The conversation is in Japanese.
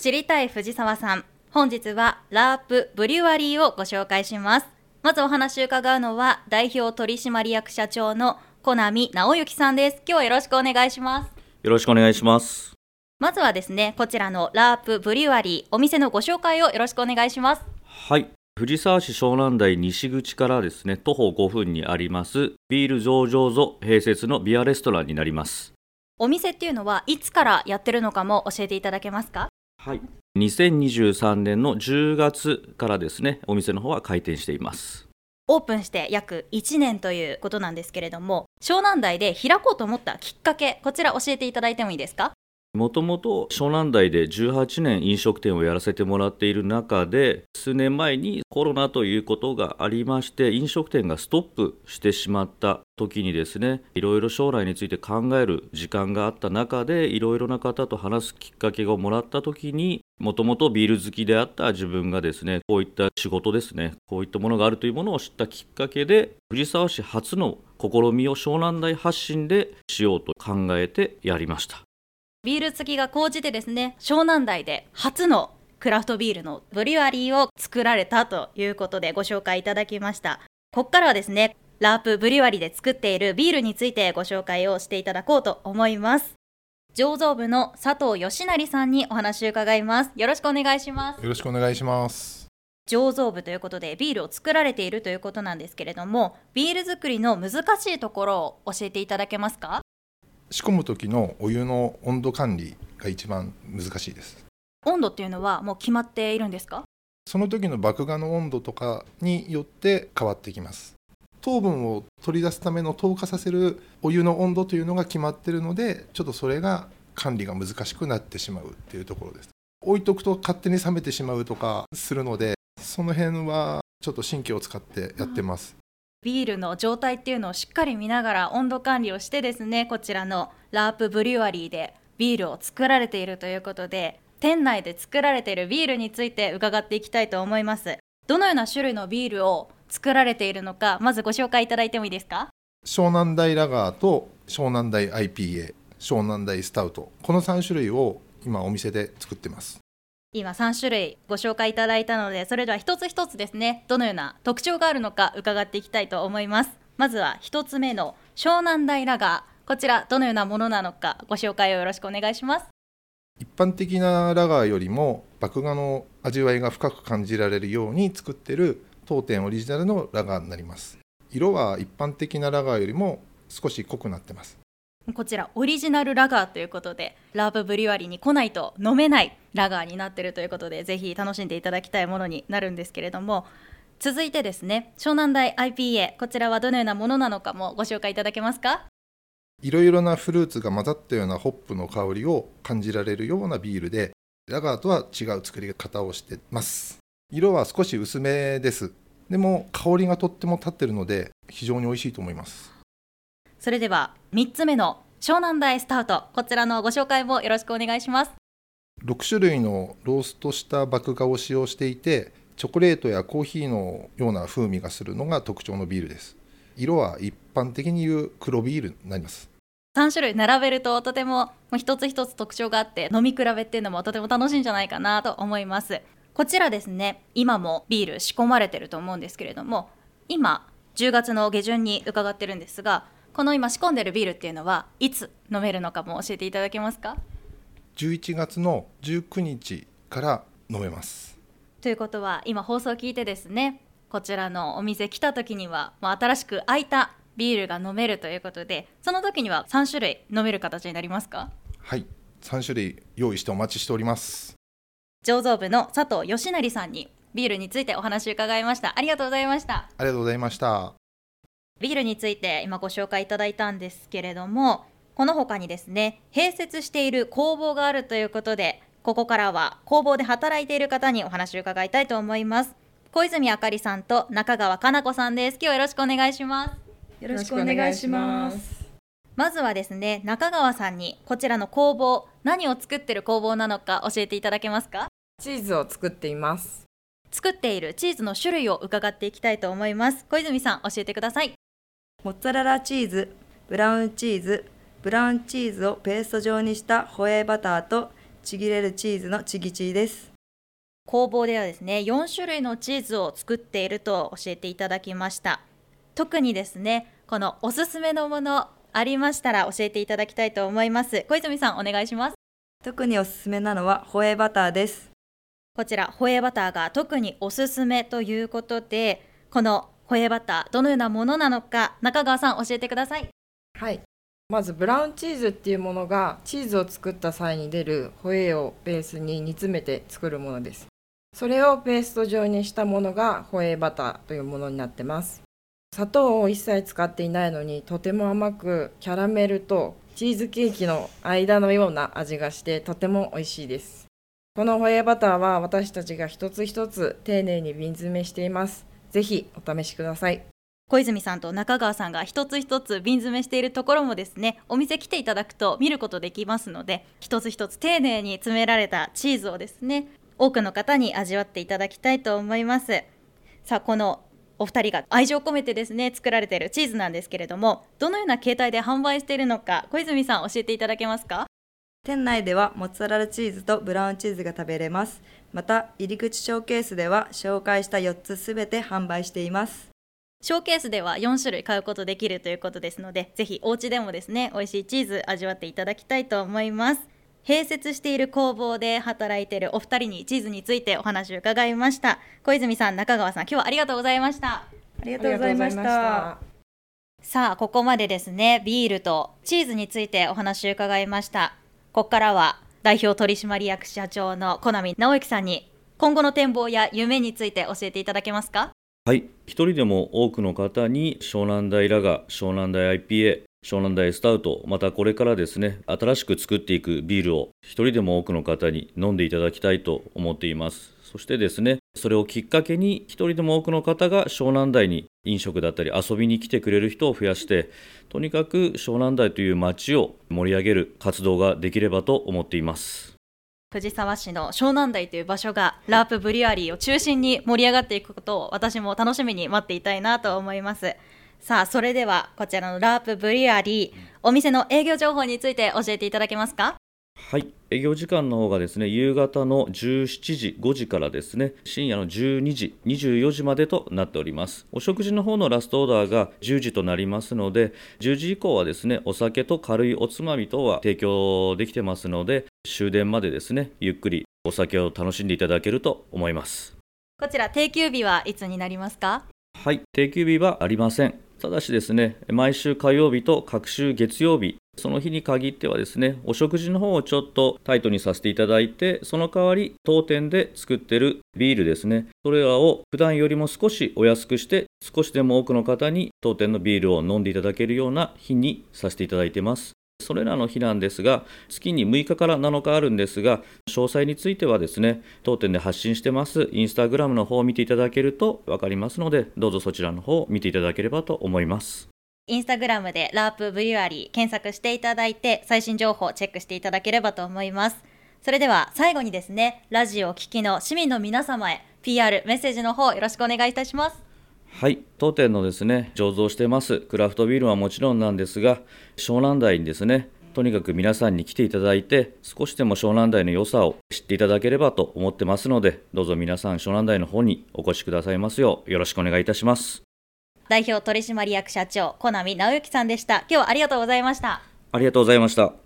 知りたい藤沢さん、本日はラープブリュワリーをご紹介します。まずお話を伺うのは代表取締役社長の小波直之さんです。今日はよろしくお願いします。 よろしくお願いします。 まずはですね、こちらのラープブリュワリー、お店のご紹介をよろしくお願いします。 はい、藤沢市湘南台西口からですね、徒歩5分にありますビール醸造所併設のビアレストランになります。 お店っていうのはいつからやってるのかも教えていただけますか？ はい、2023年の10月からですね、お店の方は開店しています。 オープンして約1年ということなんですけれども、湘南台で開こうと思ったきっかけ、こちら教えていただいてもいいですか？ もともと湘南台で18年飲食店をやらせてもらっている中で、数年前にコロナということがありまして飲食店がストップしてしまった時にですね、いろいろ将来について考える時間があった中で、いろいろな方と話すきっかけをもらった時に、もともとビール好きであった自分がですね、こういった仕事ですね、こういったものがあるというものを知ったきっかけで、藤沢市初の試みを湘南台発信でしようと考えてやりました。 ビール好きが高じてですね、湘南台で初のクラフトビールのブリュワリーを作られたということでご紹介いただきました。ここからはですね、ラープブリュワリーで作っているビールについてご紹介をしていただこうと思います。醸造部の佐藤義成さんにお話を伺います。よろしくお願いします。 よろしくお願いします。 醸造部ということでビールを作られているということなんですけれども、ビール作りの難しいところを教えていただけますか？ 仕込む時のお湯の温度管理が一番難しいです。 温度っていうのはもう決まっているんですか？ その時の麦芽の温度とかによって変わってきます。糖分を取り出すための糖化させるお湯の温度というのが決まっているので、ちょっとそれが管理が難しくなってしまうっていうところです。置いとくと勝手に冷めてしまうとかするので、その辺はちょっと神経を使ってやってます。 ビールの状態っていうのをしっかり見ながら温度管理をしてですね、こちらのラープブリュワリーでビールを作られているということで、店内で作られているビールについて伺っていきたいと思います。どのような種類のビールを作られているのか、まずご紹介いただいてもいいですか？ 湘南台ラガーと湘南台 IPA、湘南台スタウト、この3種類を今お店で作ってます。 今3種類ご紹介いただいたので、それでは一つ一つですね、どのような特徴があるのか伺っていきたいと思います。まずは一つ目の湘南台ラガー、こちらどのようなものなのかご紹介をよろしくお願いします。 一般的なラガーよりも麦芽の味わいが深く感じられるように作っている当店オリジナルのラガーになります。色は一般的なラガーよりも少し濃くなってます。 こちらオリジナルラガーということで、ラープブリュワリーに来ないと飲めないラガーになっているということで、ぜひ楽しんでいただきたいものになるんですけれども、続いてですね、湘南台 IPA、こちらはどのようなものなのかもご紹介いただけますか？ いろいろなフルーツが混ざったようなホップの香りを感じられるようなビールで、ラガーとは違う作り方をしてます。色は少し薄めです。でも香りがとっても立ってるので非常に美味しいと思います。 それでは3つ目の湘南台スタウト、こちらのご紹介もよろしくお願いします。 6種類のローストした麦芽を使用していて、チョコレートやコーヒーのような風味がするのが特徴のビールです。色は一般的に言う黒ビールになります。 3種類並べるととても一つ一つ特徴があって、飲み比べっていうのもとても楽しいんじゃないかなと思います。こちらですね、今もビール仕込まれてると思うんですけれども、今10月の下旬に伺ってるんですが、この今仕込んでるビールっていうのはいつ飲めるのかも教えていただけますか ？11月の19日から飲めます。 ということは今放送を聞いてですね、こちらのお店来た時にはもう新しく空いたビールが飲めるということで、その時には3種類飲める形になりますか？ はい、3種類用意してお待ちしております。 醸造部の佐藤義成さんにビールについてお話を伺いました。ありがとうございました。 ありがとうございました。 ビールについて今ご紹介いただいたんですけれども、この他にですね、併設している工房があるということで、ここからは工房で働いている方にお話を伺いたいと思います。小泉あかりさんと中川かな子さんです。今日はよろしくお願いします。 よろしくお願いします。 まずはですね、中川さんにこちらの工房、何を作っている工房なのか教えていただけますか？ チーズを作っています。 作っているチーズの種類を伺っていきたいと思います。小泉さん、教えてください。 モッツァレラチーズ、ブラウンチーズ、ブラウンチーズをペースト状にしたホエーバターとちぎれるチーズのちぎチーです。 工房ではですね、4種類のチーズを作っていると教えていただきました。特にですね、このおすすめのものありましたら教えていただきたいと思います。小泉さん、お願いします。 特におすすめなのはホエーバターです。 こちらホエーバターが特におすすめということで、このホエーバターどのようなものなのか、中川さん教えてください。 はい。まずブラウンチーズっていうものがチーズを作った際に出るホエーをベースに煮詰めて作るものです。それをペースト状にしたものがホエーバターというものになってます。砂糖を一切使っていないのにとても甘く、キャラメルとチーズケーキの間のような味がしてとても美味しいです。このホエーバターは私たちが一つ一つ丁寧に瓶詰めしています。ぜひお試しください。 小泉さんと中川さんが一つ一つ瓶詰めしているところもですね、お店来ていただくと見ることできますので、一つ一つ丁寧に詰められたチーズをですね、多くの方に味わっていただきたいと思います。さあ、このお二人が愛情を込めてですね作られているチーズなんですけれども、どのような形態で販売しているのか、小泉さん教えていただけますか？ 店内ではモッツァレラチーズとブラウンチーズが食べれます。また入り口ショーケースでは紹介した4つすべて販売しています。 ショーケースでは4種類買うことできるということですので、ぜひお家でもですね美味しいチーズ味わっていただきたいと思います。併設している工房で働いているお二人にチーズについてお話を伺いました。小泉さん、中川さん、今日はありがとうございました。 ありがとうございました。 さあ、ここまでですね、ビールとチーズについてお話を伺いました。ここからは代表取締役社長の小波直之さんに今後の展望や夢について教えていただけますか？ はい、一人でも多くの方に湘南台ラガー、湘南台 IPA、湘南台スタウト、またこれからですね、新しく作っていくビールを一人でも多くの方に飲んでいただきたいと思っています。そしてですね、それをきっかけに一人でも多くの方が湘南台に飲食だったり遊びに来てくれる人を増やして、とにかく湘南台という街を盛り上げる活動ができればと思っています。 藤沢市の湘南台という場所がラープブリュアリーを中心に盛り上がっていくことを私も楽しみに待っていたいなと思います。さあ、それではこちらのラープブリュアリー、お店の営業情報について教えていただけますか？ はい、営業時間の方がですね、夕方の17時5時からですね、深夜の12時24時までとなっております。お食事の方のラストオーダーが10時となりますので、10時以降はですね、お酒と軽いおつまみ等は提供できてますので、終電までですね、ゆっくりお酒を楽しんでいただけると思います。 こちら定休日はいつになりますか？ はい、定休日はありません。ただしですね、毎週火曜日と各週月曜日、その日に限ってはですね、お食事の方をちょっとタイトにさせていただいて、その代わり当店で作ってるビールですね、それらを普段よりも少しお安くして、少しでも多くの方に当店のビールを飲んでいただけるような日にさせていただいています。それらの日なんですが、月に6日から7日あるんですが、詳細についてはですね、当店で発信してますインスタグラムの方を見ていただけると分かりますので、どうぞそちらの方を見ていただければと思います。 インスタグラムでラープブリュアリー検索していただいて、最新情報をチェックしていただければと思います。それでは最後にですね、ラジオを聴きの市民の皆様へ PR メッセージの方よろしくお願いいたします。 はい、当店のですね、醸造してますクラフトビールはもちろんなんですが、湘南台にですね、とにかく皆さんに来ていただいて、少しでも湘南台の良さを知っていただければと思ってますので、どうぞ皆さん湘南台の方にお越しくださいますようよろしくお願いいたします。 代表取締役社長小波直之さんでした。今日はありがとうございました。 ありがとうございました。